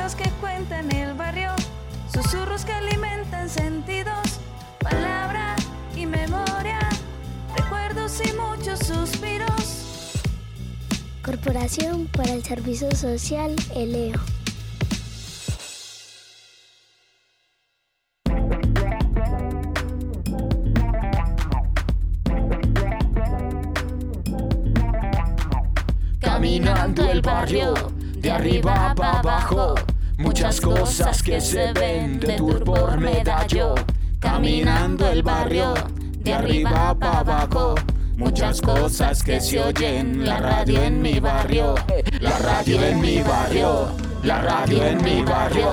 historias que cuentan el barrio, susurros que alimentan sentidos, palabra y memoria, recuerdos y muchos suspiros. Corporación para el Servicio Social ELEO. Caminando el barrio, de arriba para abajo, muchas cosas que se ven de tour por Medallo. Caminando el barrio, de arriba para abajo, muchas cosas que se oyen. La radio en mi barrio, la radio en mi barrio, la radio en mi barrio.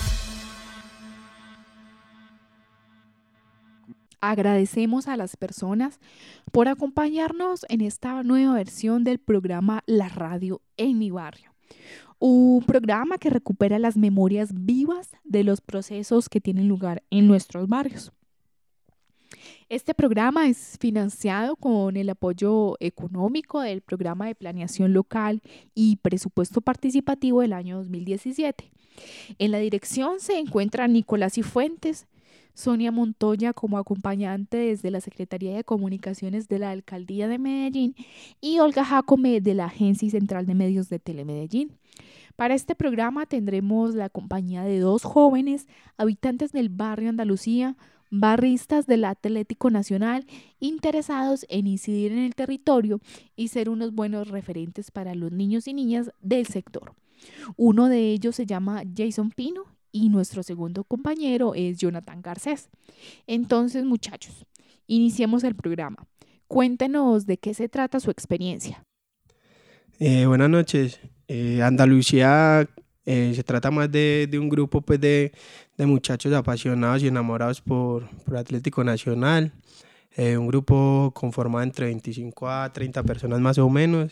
Agradecemos a las personas por acompañarnos en esta nueva versión del programa La Radio en mi barrio. Un programa que recupera las memorias vivas de los procesos que tienen lugar en nuestros barrios. Este programa es financiado con el apoyo económico del Programa de Planeación Local y Presupuesto Participativo del año 2017. En la dirección se encuentran Nicolás Cifuentes, Sonia Montoya como acompañante desde la Secretaría de Comunicaciones de la Alcaldía de Medellín y Olga Jacome de la Agencia Central de Medios de Telemedellín. Para este programa tendremos la compañía de 2 jóvenes habitantes del barrio Andalucía, barristas del Atlético Nacional, interesados en incidir en el territorio y ser unos buenos referentes para los niños y niñas del sector. Uno de ellos se llama Jason Pino y nuestro segundo compañero es Jonathan Garcés. Entonces, muchachos, iniciemos el programa. Cuéntenos de qué se trata su experiencia. Buenas noches. Andalucía se trata más de un grupo pues, de muchachos apasionados y enamorados por Atlético Nacional. Un grupo conformado entre 25 a 30 personas más o menos,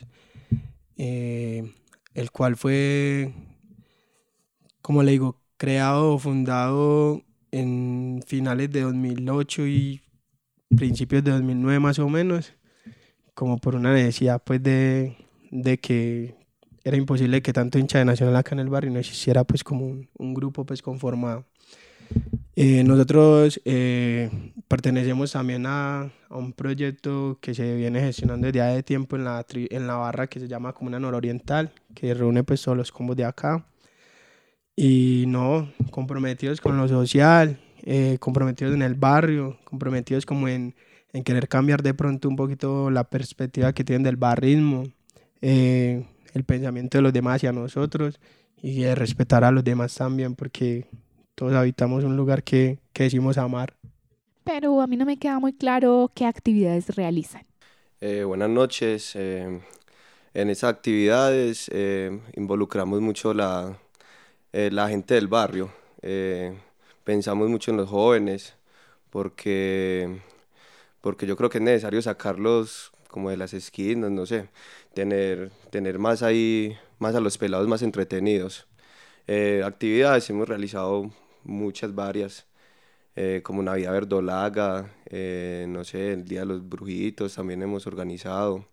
el cual fue, como le digo, creado o fundado en finales de 2008 y principios de 2009 más o menos, como por una necesidad pues de que era imposible que tanto hincha de Nacional acá en el barrio no existiera pues como un grupo pues conformado. Nosotros pertenecemos también a un proyecto que se viene gestionando desde hace tiempo en la barra que se llama Comuna Nororiental, que reúne pues todos los combos de acá. Y no, comprometidos con lo social, comprometidos en el barrio, comprometidos como en querer cambiar de pronto un poquito la perspectiva que tienen del barrismo, el pensamiento de los demás hacia nosotros y de respetar a los demás también, porque todos habitamos un lugar que decimos amar. Pero a mí no me queda muy claro qué actividades realizan. Buenas noches. En esas actividades involucramos mucho la gente del barrio. Pensamos mucho en los jóvenes porque yo creo que es necesario sacarlos como de las esquinas, no sé, tener más ahí, más a los pelados más entretenidos. Actividades hemos realizado muchas, varias, como Navidad Verdolaga, no sé, el Día de los Brujitos también hemos organizado.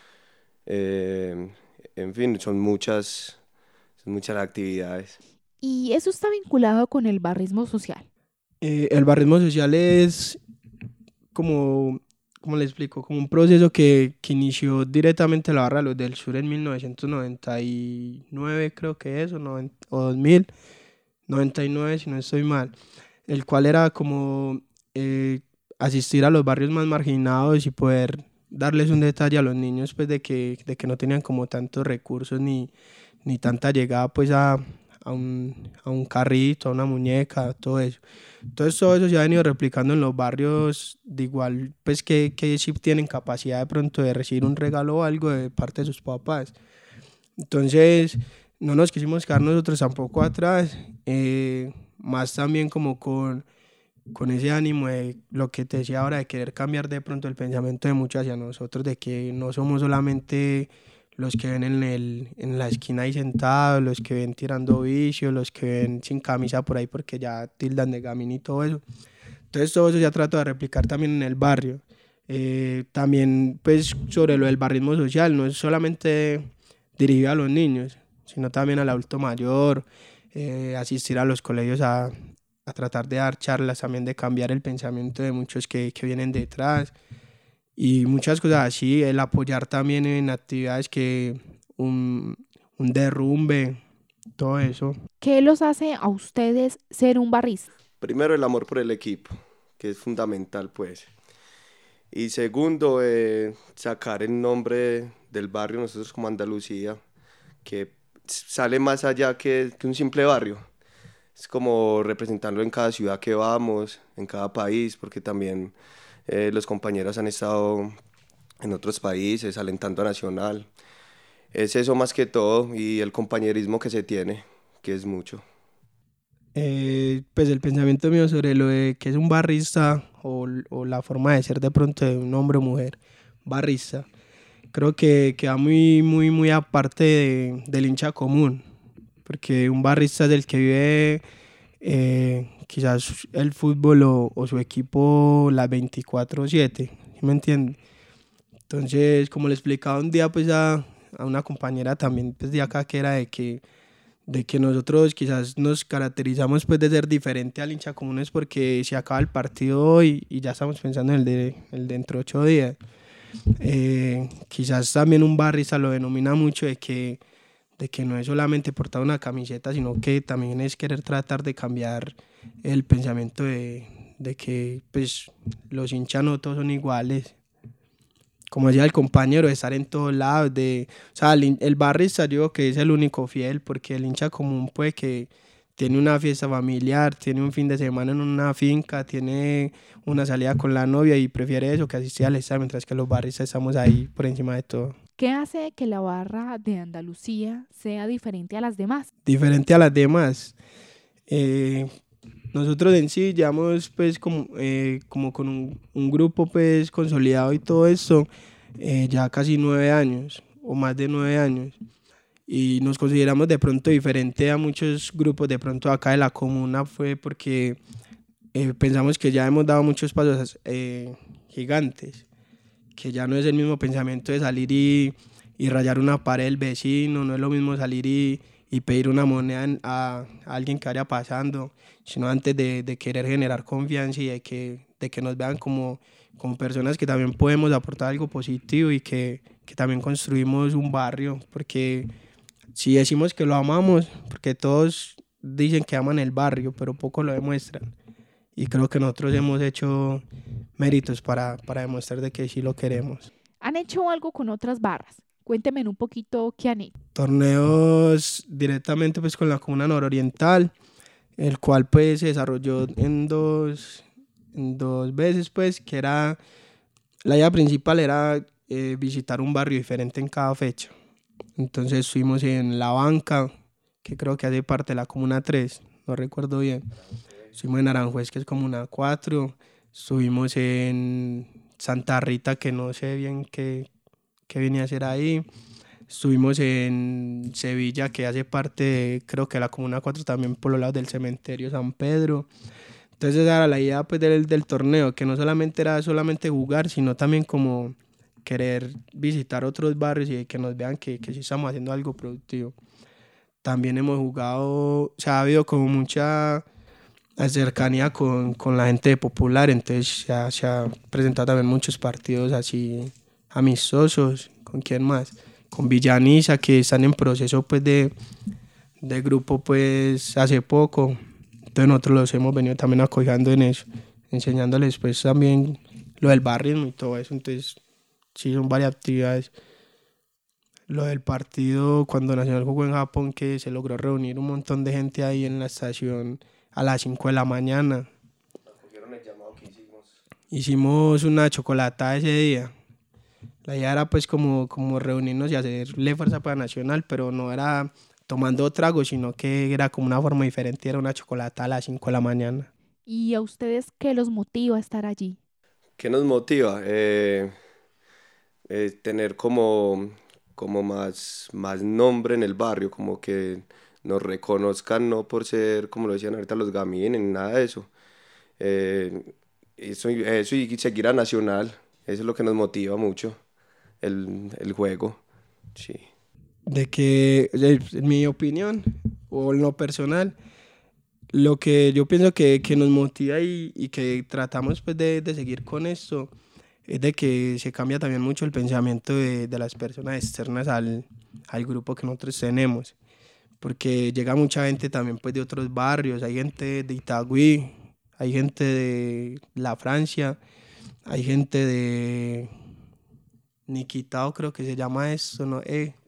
En fin, son muchas actividades. ¿Y eso está vinculado con el barrismo social? El barrismo social es como le explico, como un proceso que inició directamente la barra de los del sur en 1999, creo que es, o 2000, 99 si no estoy mal, el cual era como asistir a los barrios más marginados y poder darles un detalle a los niños pues de que no tenían como tantos recursos ni tanta llegada pues a un carrito, a una muñeca, todo eso. Entonces todo eso se ha venido replicando en los barrios de igual, pues que sí tienen capacidad de pronto de recibir un regalo o algo de parte de sus papás. Entonces no nos quisimos quedar nosotros tampoco atrás, más también como con ese ánimo de lo que te decía ahora, de querer cambiar de pronto el pensamiento de muchos hacia nosotros, de que no somos solamente los que ven en la esquina ahí sentados, los que ven tirando vicio, los que ven sin camisa por ahí porque ya tildan de gamín y todo eso. Entonces todo eso ya trato de replicar también en el barrio. También pues sobre lo del barrismo social, no es solamente dirigido a los niños, sino también al adulto mayor, asistir a los colegios a tratar de dar charlas, también de cambiar el pensamiento de muchos que vienen detrás y muchas cosas así, el apoyar también en actividades que un derrumbe, todo eso. ¿Qué los hace a ustedes ser un barrista? Primero, el amor por el equipo, que es fundamental, pues. Y segundo, sacar el nombre del barrio, nosotros como Andalucía, que sale más allá que un simple barrio. Es como representarlo en cada ciudad que vamos, en cada país, porque también los compañeros han estado en otros países, alentando a Nacional. Es eso más que todo, y el compañerismo que se tiene, que es mucho. Pues el pensamiento mío sobre lo de que es un barrista o la forma de ser de pronto de un hombre o mujer barrista, creo que va muy aparte del hincha común, porque un barrista es el que vive quizás el fútbol o su equipo las 24/7, ¿sí me entiende? Entonces, como le explicaba un día pues a una compañera también pues, de acá, que era de que nosotros quizás nos caracterizamos pues de ser diferente al hincha común, es porque se acaba el partido hoy y ya estamos pensando en el dentro de 8 días. Quizás también un barrista lo denomina mucho de que no es solamente portar una camiseta, sino que también es querer tratar de cambiar el pensamiento de que pues los hinchas no todos son iguales. Como decía el compañero, de estar en todos lados, o sea, el barrista yo creo que es el único fiel, porque el hincha común puede que tiene una fiesta familiar, tiene un fin de semana en una finca, tiene una salida con la novia y prefiere eso que asistir al estadio, mientras que los barristas estamos ahí por encima de todo. ¿Qué hace que la barra de Andalucía sea diferente a las demás? Diferente a las demás. Nosotros en sí llevamos pues como con un grupo pues consolidado y todo esto ya casi 9 años o más de 9 años, y nos consideramos de pronto diferente a muchos grupos de pronto acá de la comuna, fue porque pensamos que ya hemos dado muchos pasos gigantes, que ya no es el mismo pensamiento de salir y rayar una pared del vecino, no es lo mismo salir y pedir una moneda a alguien que vaya pasando, sino antes de querer generar confianza y de que nos vean como personas que también podemos aportar algo positivo y que también construimos un barrio, porque si decimos que lo amamos, porque todos dicen que aman el barrio, pero poco lo demuestran, y creo que nosotros hemos hecho méritos para demostrar de que sí lo queremos. ¿Han hecho algo con otras barras? Cuéntenme un poquito qué han hecho. Torneos directamente pues con la comuna nororiental, el cual pues se desarrolló en dos veces, pues, que era, la idea principal era visitar un barrio diferente en cada fecha. Entonces estuvimos en La Banca, que creo que hace parte de la comuna 3, no recuerdo bien. Estuvimos en Aranjuez, que es comuna 4, estuvimos en Santa Rita, que no sé bien qué venía a hacer ahí. Estuvimos en Sevilla, que hace parte de, creo que la comuna 4 también, por los lados del cementerio San Pedro. Entonces esa era la idea pues, del torneo, que no solamente era jugar, sino también como querer visitar otros barrios y que nos vean que sí estamos haciendo algo productivo. También hemos jugado, o sea, ha habido como mucha cercanía con la gente de Popular, entonces se ha presentado también muchos partidos así amistosos. ¿Con quién más? Con Villanisa, que están en proceso pues de grupo pues hace poco. Entonces nosotros los hemos venido también acogando en eso, enseñándoles pues también lo del barrio y todo eso. Entonces sí, son varias actividades. Lo del partido cuando Nacional jugó en Japón, que se logró reunir un montón de gente ahí en la estación a las 5 de la mañana. ¿Acogieron el llamado que hicimos? Hicimos una chocolatada ese día. La idea era pues como reunirnos y hacerle fuerza para Nacional, pero no era tomando tragos, sino que era como una forma diferente, era una chocolatada a las 5 de la mañana. ¿Y a ustedes qué los motiva a estar allí? ¿Qué nos motiva? Tener como más nombre en el barrio, como que nos reconozcan, no por ser, como lo decían ahorita, los gamines, ni nada de eso. Eso y seguir a Nacional, eso es lo que nos motiva mucho, el juego, sí. De que, en mi opinión, o en lo personal, lo que yo pienso que nos motiva y que tratamos pues de seguir con esto es de que se cambia también mucho el pensamiento de las personas externas al grupo que nosotros tenemos, porque llega mucha gente también pues de otros barrios, hay gente de Itagüí, hay gente de la Francia, hay gente de Niquitao, creo que se llama eso, ¿no?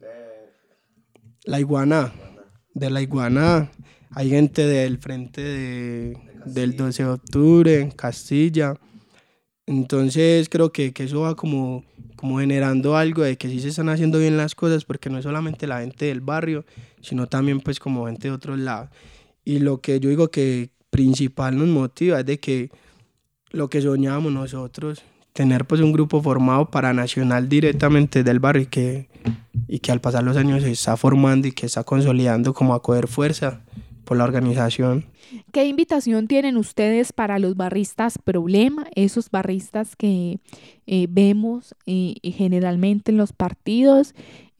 La Iguaná, de la Iguaná, hay gente del frente del 12 de octubre, en Castilla. Entonces creo que eso va como generando algo de que sí se están haciendo bien las cosas, porque no es solamente la gente del barrio, sino también pues como gente de otros lados. Y lo que yo digo que principal nos motiva es de que lo que soñábamos nosotros, tener pues un grupo formado para Nacional directamente del barrio y que al pasar los años se está formando y que está consolidando como a coger fuerza por la organización. ¿Qué invitación tienen ustedes para los barristas problema? Esos barristas que vemos generalmente en los partidos,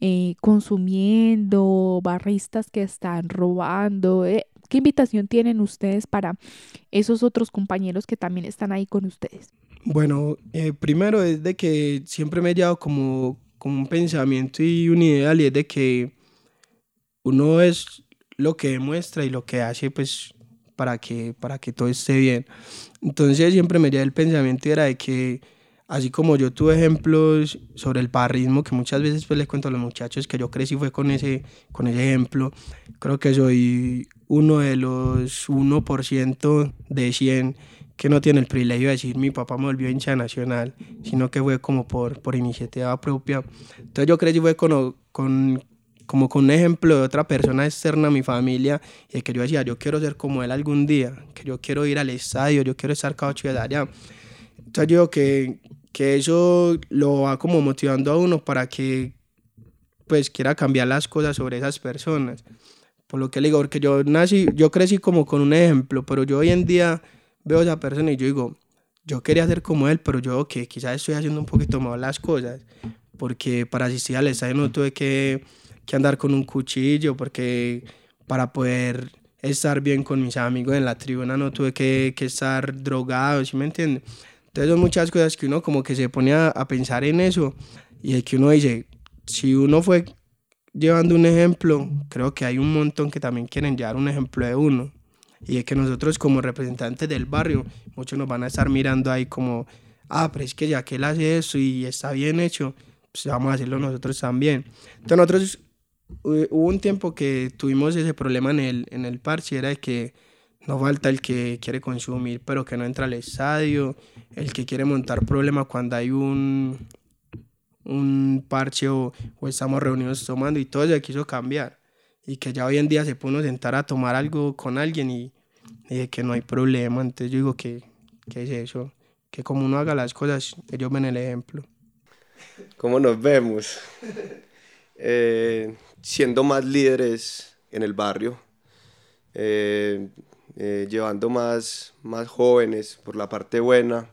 consumiendo, barristas que están robando. ¿Qué invitación tienen ustedes para esos otros compañeros que también están ahí con ustedes? Bueno, primero es de que siempre me he llevado como un pensamiento y un ideal, y es de que uno es lo que demuestra y lo que hace pues para que todo esté bien. Entonces siempre me lleva el pensamiento era de que así como yo tuve ejemplos sobre el barrismo, que muchas veces pues les cuento a los muchachos que yo crecí fue con ese ejemplo, creo que soy uno de los 1% de 100 que no tiene el privilegio de decir mi papá me volvió hincha nacional, sino que fue como por iniciativa propia. Entonces yo crecí fue como con un ejemplo de otra persona externa a mi familia, y que yo decía, yo quiero ser como él algún día, que yo quiero ir al estadio, yo quiero estar cada 8 de allá. Entonces yo digo que eso lo va como motivando a uno para que pues quiera cambiar las cosas sobre esas personas. Por lo que le digo, porque yo crecí como con un ejemplo, pero yo hoy en día veo a esa persona y yo digo, yo quería ser como él, pero yo que quizás estoy haciendo un poquito mal las cosas, porque para asistir al estadio no tuve que andar con un cuchillo, porque para poder estar bien con mis amigos en la tribuna no tuve que estar drogado, ¿sí me entiendes? Entonces son muchas cosas que uno como que se pone a pensar en eso, y es que uno dice, si uno fue llevando un ejemplo, creo que hay un montón que también quieren llevar un ejemplo de uno, y es que nosotros como representantes del barrio, muchos nos van a estar mirando ahí como, pero es que ya que él hace eso y está bien hecho, pues vamos a hacerlo nosotros también. Entonces nosotros hubo un tiempo que tuvimos ese problema en el parche, era de que no falta el que quiere consumir pero que no entra al estadio, el que quiere montar problema cuando hay un parche o estamos reunidos tomando, y todo se quiso cambiar, y que ya hoy en día se puede uno sentar a tomar algo con alguien y de que no hay problema. Entonces yo digo que es eso, que como uno haga las cosas, ellos ven el ejemplo. ¿Cómo nos vemos? Siendo más líderes en el barrio, llevando más jóvenes por la parte buena,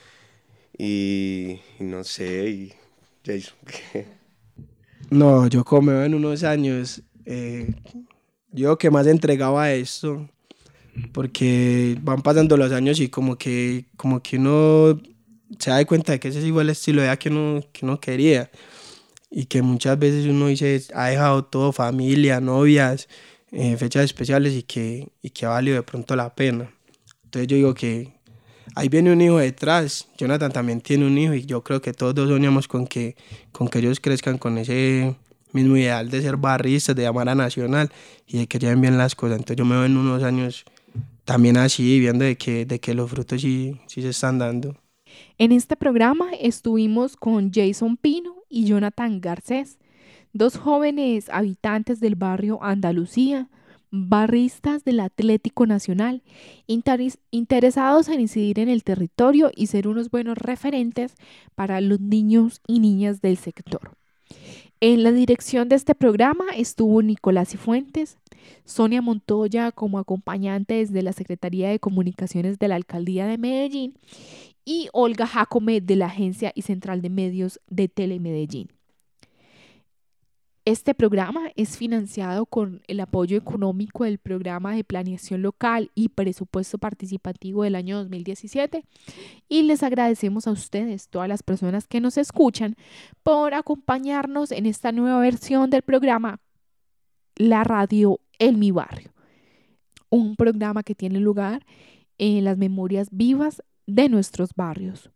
y no sé, y Jason, ¿qué? No, yo como me veo en unos años, yo que más entregaba a esto, porque van pasando los años y como que uno se da cuenta de que ese es igual el estilo de vida que uno quería, y que muchas veces uno dice, ha dejado todo, familia, novias, fechas especiales, y que ha valido de pronto la pena. Entonces yo digo que ahí viene un hijo detrás, Jonathan también tiene un hijo, y yo creo que todos dos soñamos con que ellos crezcan con ese mismo ideal de ser barristas, de llamar a Nacional y de que lleven bien las cosas. Entonces yo me veo en unos años también así, viendo de que los frutos sí se están dando. En este programa estuvimos con Jason Pino y Jonathan Garcés, dos jóvenes habitantes del barrio Andalucía, barristas del Atlético Nacional, interesados en incidir en el territorio y ser unos buenos referentes para los niños y niñas del sector. En la dirección de este programa estuvo Nicolás Cifuentes, Sonia Montoya como acompañante desde la Secretaría de Comunicaciones de la Alcaldía de Medellín y Olga Jacome de la Agencia y Central de Medios de Telemedellín. Este programa es financiado con el apoyo económico del Programa de Planeación Local y Presupuesto Participativo del año 2017 y les agradecemos a ustedes, todas las personas que nos escuchan, por acompañarnos en esta nueva versión del programa La Radio en mi barrio, un programa que tiene lugar en las memorias vivas de nuestros barrios.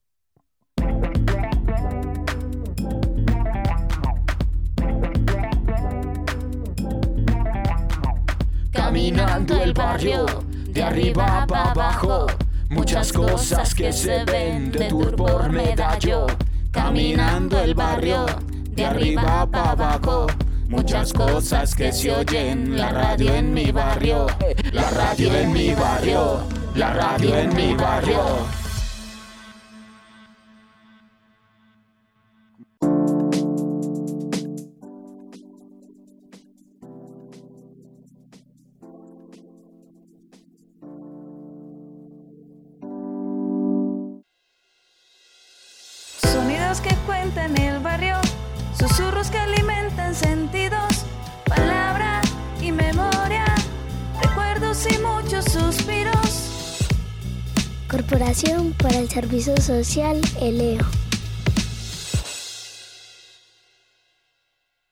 Caminando el barrio, de arriba para abajo, muchas cosas que se ven de tour por Medallo. Caminando el barrio, de arriba para abajo, muchas cosas que se oyen. La radio en mi barrio, la radio en mi barrio, la radio en mi barrio. Que cuentan el barrio, susurros que alimentan sentidos, palabra y memoria, recuerdos y muchos suspiros. Corporación para el Servicio Social, ELEO.